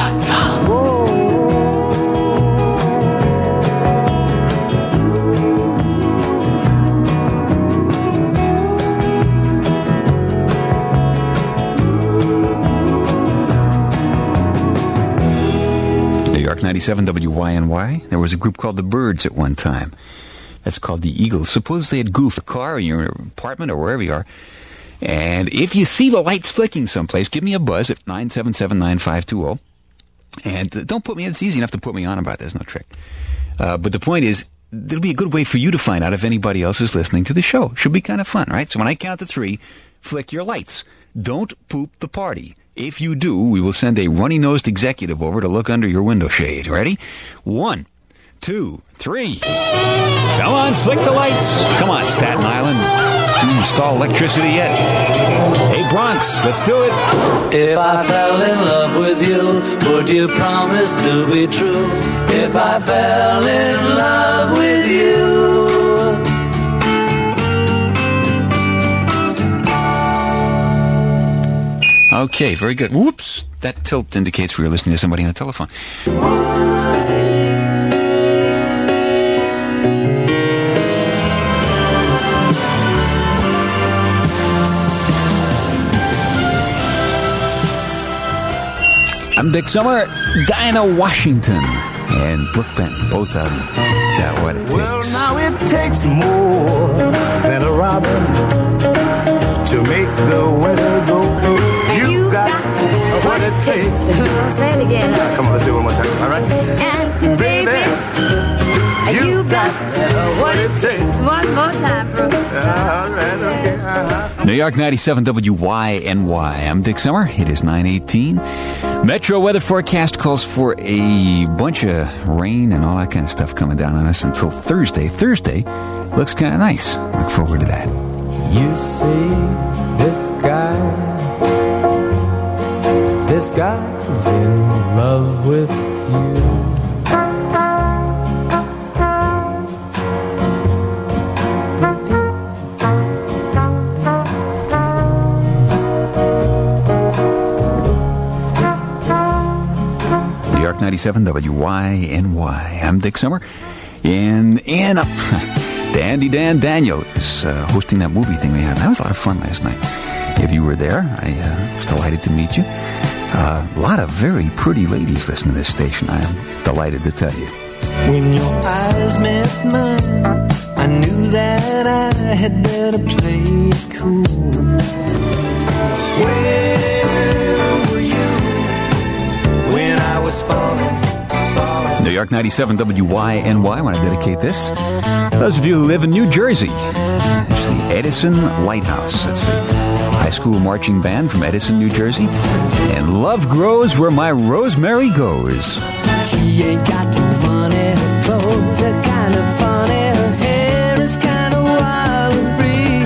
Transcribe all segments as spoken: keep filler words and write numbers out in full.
dot com. ninety-seven W Y N Y. There was a group called the Byrds at one time. That's called the Eagles. Suppose they had goofed a car in your apartment or wherever you are. And if you see the lights flicking someplace, give me a buzz at nine seven seven, nine five two zero. And uh, don't put me, it's easy enough to put me on about this, no trick. Uh, but the point is, it'll be a good way for you to find out if anybody else is listening to the show. Should be kind of fun, right? So when I count to three, flick your lights. Don't poop the party. If you do, we will send a runny-nosed executive over to look under your window shade. Ready? One, two, three. Come on, flick the lights. Come on, Staten Island. Can you install electricity yet? Hey, Bronx, let's do it. If I fell in love with you, would you promise to be true? If I fell in love with you. Okay, very good. Whoops. That tilt indicates we were listening to somebody on the telephone. I'm Dick Summer, Diana Washington, and Brooke Benton, both of them got what it takes. Well, now it takes more than a robin to make the weather go. You got, got what it takes. Say it again. Uh, come on, let's do it one more time, all right? And baby, you, you got, got what it takes. One more time, Brooke. Uh, all right, okay. Uh-huh. New York ninety-seven W Y N Y. I'm Dick Summer. It is nine eighteen. Metro weather forecast calls for a bunch of rain and all that kind of stuff coming down on us until Thursday. Thursday looks kind of nice. Look forward to that. You see this guy. This guy's in love with you. New York ninety-seven W Y N Y. I'm Dick Summer. And, and uh, Dandy Dan Daniel is uh, hosting that movie thing we had. That was a lot of fun last night. If you were there, I uh, was delighted to meet you. Uh, a lot of very pretty ladies listen to this station. I am delighted to tell you. When your eyes met mine, I knew that I had better play it cool. Where were you when I was falling, falling? New York ninety-seven W Y N Y. I want to dedicate this. Those of you who live in New Jersey. It's the Edison Lighthouse. It's the high school marching band from Edison, New Jersey. And love grows where my rosemary goes. She ain't got no money, her clothes are kind of funny, her hair is kind of wild and free.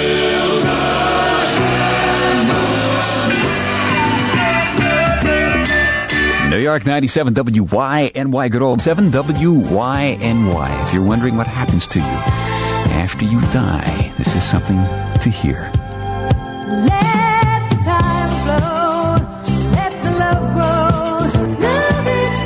New York ninety-seven W Y N Y, good old seven W Y N Y. If you're wondering what happens to you after you die, this is something to hear. Let the time flow, let the love grow, love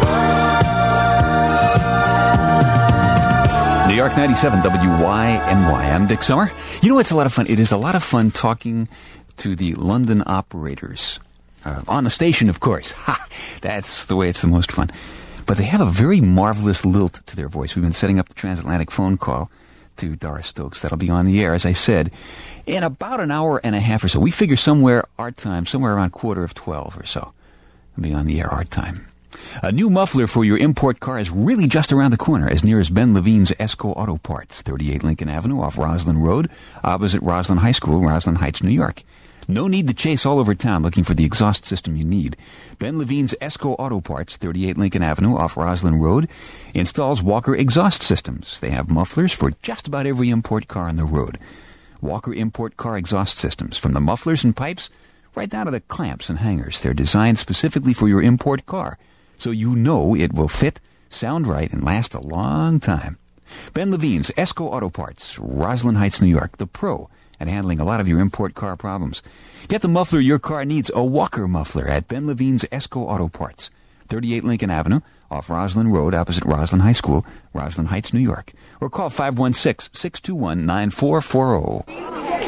is New York ninety-seven W Y N Y. I'm Dick Summer. You know what's a lot of fun? It is a lot of fun talking to the London operators. Uh, on the station, of course. Ha! That's the way it's the most fun. But they have a very marvelous lilt to their voice. We've been setting up the transatlantic phone call to Doris Stokes. That'll be on the air, as I said, in about an hour and a half or so. We figure somewhere our time, somewhere around quarter of twelve or so. It'll be on the air our time. A new muffler for your import car is really just around the corner, as near as Ben Levine's Esco Auto Parts, thirty-eight Lincoln Avenue off Roslyn Road, opposite Roslyn High School, Roslyn Heights, New York. No need to chase all over town looking for the exhaust system you need. Ben Levine's Esco Auto Parts, thirty-eight Lincoln Avenue off Roslyn Road, installs Walker exhaust systems. They have mufflers for just about every import car on the road. Walker import car exhaust systems, from the mufflers and pipes right down to the clamps and hangers. They're designed specifically for your import car, so you know it will fit, sound right, and last a long time. Ben Levine's Esco Auto Parts, Roslyn Heights, New York, the pro at handling a lot of your import car problems. Get the muffler your car needs, a Walker muffler, at Ben Levine's Esco Auto Parts, thirty-eight Lincoln Avenue, off Roslyn Road, opposite Roslyn High School, Roslyn Heights, New York. Or call five one six, six two one, nine four four zero.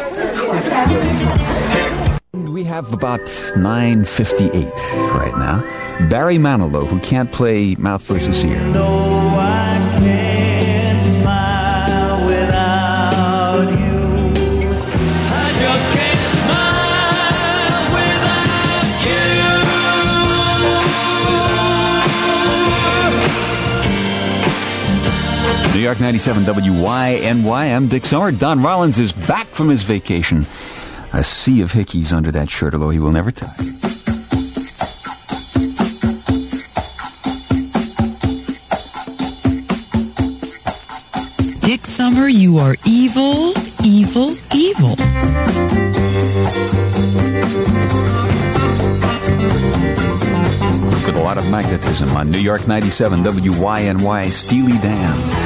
We have about nine fifty-eight right now. Barry Manilow, who can't play Mouth versus Ear. No, I can't smile without you. I just can't smile without you. New York ninety-seven W Y N Y. I'm Dick Summer. Don Rollins is back from his vacation. A sea of hickeys under that shirt, although he will never tell you. Dick Summer, you are evil, evil, evil. With a lot of magnetism on New York ninety-seven W Y N Y, Steely Dan.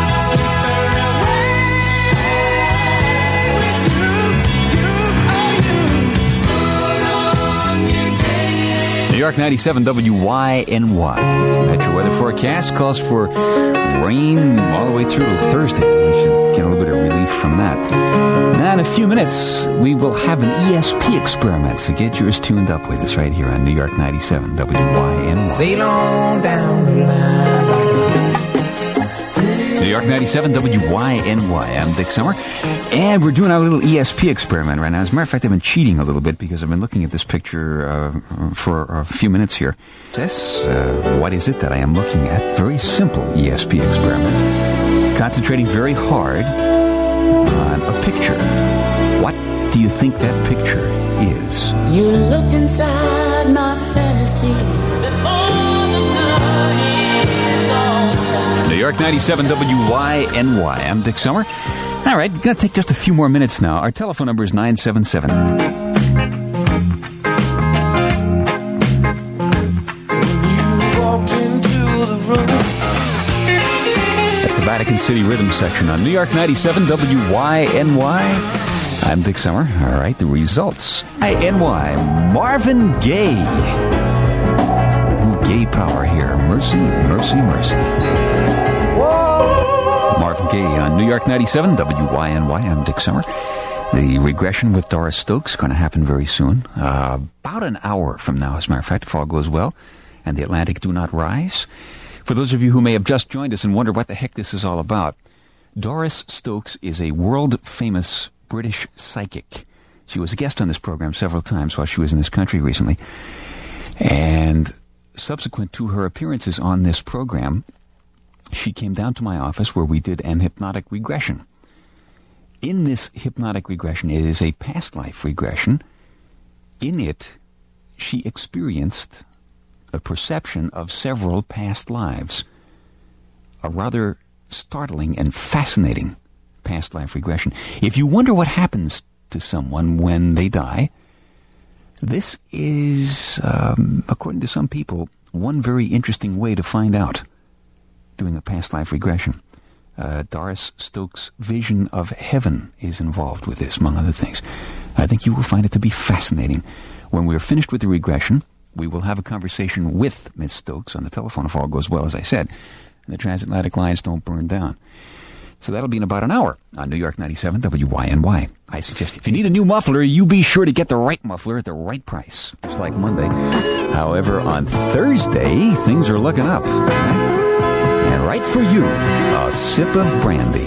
New York ninety-seven W Y N Y. Metro weather forecast calls for rain all the way through to Thursday. We should get a little bit of relief from that. Now, in a few minutes, we will have an E S P experiment, so get yours tuned up with us right here on New York ninety-seven W Y N Y. Sail on down the line. New York ninety-seven W Y N Y. I'm Dick Summer, and we're doing our little E S P experiment right now. As a matter of fact, I've been cheating a little bit because I've been looking at this picture uh, for a few minutes here. This, uh, what is it that I am looking at? Very simple E S P experiment. Concentrating very hard on a picture. What do you think that picture is? You looked inside my fantasy. New York ninety-seven W Y N Y. I'm Dick Summer. All right, going to take just a few more minutes now. Our telephone number is nine seven seven. That's the Vatican City Rhythm section on New York ninety-seven W Y N Y. I'm Dick Summer. All right, the results. I N Y, Marvin Gaye. Gay power here. Mercy, mercy, mercy. Marvin Gaye on New York ninety-seven W Y N Y. I'm Dick Summer. The regression with Doris Stokes going to happen very soon. Uh, about an hour from now, as a matter of fact, if all goes well, and the Atlantic do not rise. For those of you who may have just joined us and wonder what the heck this is all about, Doris Stokes is a world-famous British psychic. She was a guest on this program several times while she was in this country recently. And subsequent to her appearances on this program, she came down to my office where we did an hypnotic regression. In this hypnotic regression, it is a past life regression. In it, she experienced a perception of several past lives. A rather startling and fascinating past life regression. If you wonder what happens to someone when they die, this is, um, according to some people, one very interesting way to find out, doing a past life regression. Uh, Doris Stokes' vision of heaven is involved with this, among other things. I think you will find it to be fascinating. When we're finished with the regression, we will have a conversation with Miss Stokes on the telephone, if all goes well, as I said, and the transatlantic lines don't burn down. So that'll be in about an hour on New York ninety-seven W Y N Y. I suggest if you need a new muffler, you be sure to get the right muffler at the right price, just like Monday. However, on Thursday, things are looking up. Right? And right for you, a sip of brandy.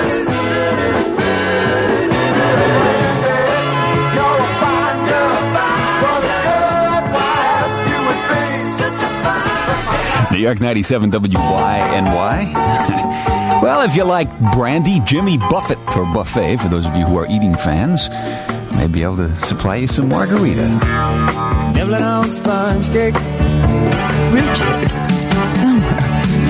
New York ninety-seven W Y N Y. Well, if you like brandy, Jimmy Buffett, or buffet, for those of you who are eating fans, may be able to supply you some margarita. Nibbling on sponge cake. Richard Summer.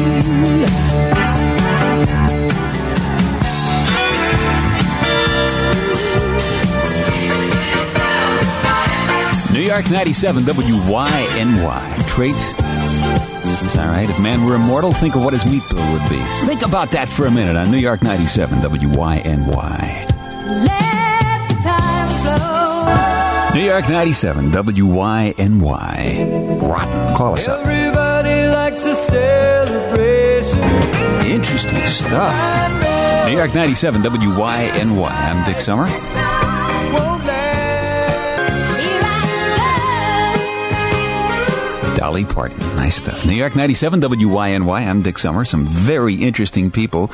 New York ninety-seven W Y N Y. Trait. All right, if man were immortal, think of what his meat bill would be. Think about that for a minute on New York ninety-seven W Y N Y. Let the time flow. New York ninety-seven, W Y N Y. Rotten. Call us up. Everybody likes a celebration. Interesting stuff. New York ninety-seven, W Y N Y. I'm Dick Summer. Dolly Parton. Nice stuff. New York ninety-seven, W Y N Y. I'm Dick Summer. Some very interesting people.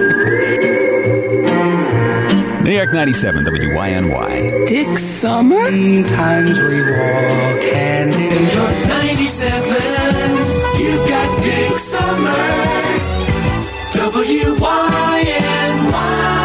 New York ninety-seven, W Y N Y. Dick Summer? Sometimes we walk hand in hand. ninety-seven, you've got Dick Summer. W Y N Y.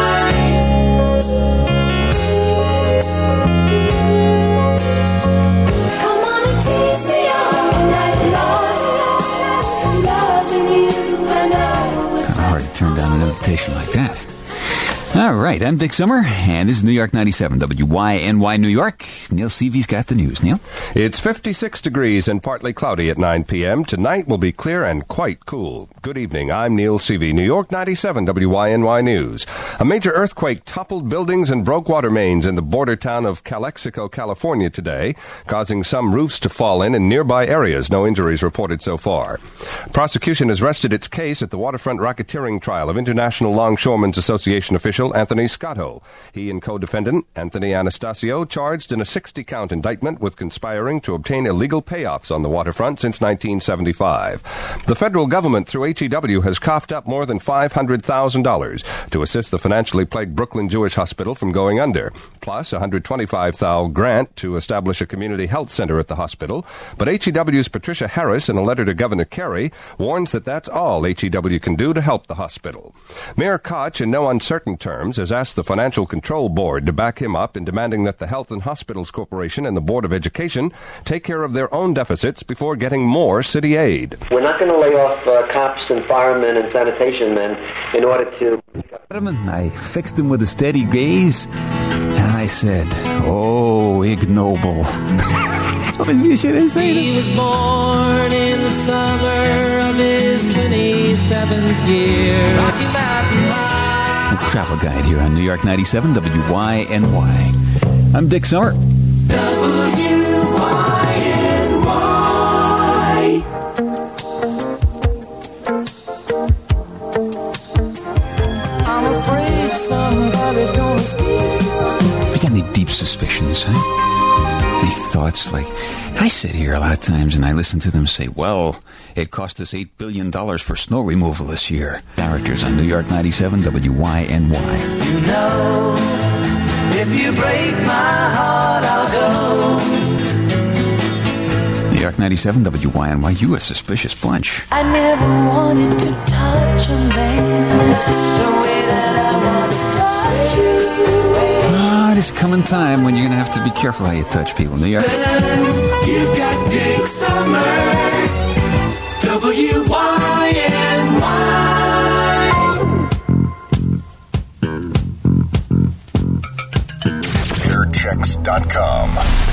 Come on and tease me all night long. Loving you, I know it's Hard to turn down an invitation like that. All right, I'm Dick Summer, and this is New York ninety-seven, W Y N Y, New York. Neil Seavey's got the news. Neil? It's fifty-six degrees and partly cloudy at nine p.m. Tonight will be clear and quite cool. Good evening. I'm Neil Seavey, New York ninety-seven, W Y N Y News. A major earthquake toppled buildings and broke water mains in the border town of Calexico, California today, causing some roofs to fall in in nearby areas. No injuries reported so far. Prosecution has rested its case at the waterfront racketeering trial of International Longshoremen's Association official Anthony Scotto. He and co-defendant Anthony Anastasio charged in a sixty-count indictment with conspiring to obtain illegal payoffs on the waterfront since nineteen seventy-five. The federal government, through H E W, has coughed up more than five hundred thousand dollars to assist the financially plagued Brooklyn Jewish Hospital from going under, plus a one hundred twenty-five thousand dollars grant to establish a community health center at the hospital. But H E W's Patricia Harris, in a letter to Governor Kerry, warns that that's all H E W can do to help the hospital. Mayor Koch, in no uncertain terms, has asked the Financial Control Board to back him up in demanding that the Health and Hospitals Corporation and the Board of Education take care of their own deficits before getting more city aid. We're not going to lay off uh, cops and firemen and sanitation men in order to... I fixed him with a steady gaze, and I said, "Oh, ignoble." You shouldn't say He was born in the summer of his twenty-seventh year. Rocky Mountain High. Travel guide here on New York ninety-seven, W Y N Y. I'm Dick Summer. W Y N Y. I'm afraid somebody's gonna steal. You got any deep suspicions, huh? Any thoughts? Like, I sit here a lot of times and I listen to them say, well, it cost us eight billion dollars for snow removal this year. Characters on New York ninety-seven, W Y N Y. You know, if you break my heart, I'll go. New York ninety-seven, W Y N Y. You a suspicious bunch. I never wanted to touch a man the way that I want to touch you. Ah, it is coming time when you're going to have to be careful how you touch people. New York. You've got Dick Summer. W Y N Y. air checks dot com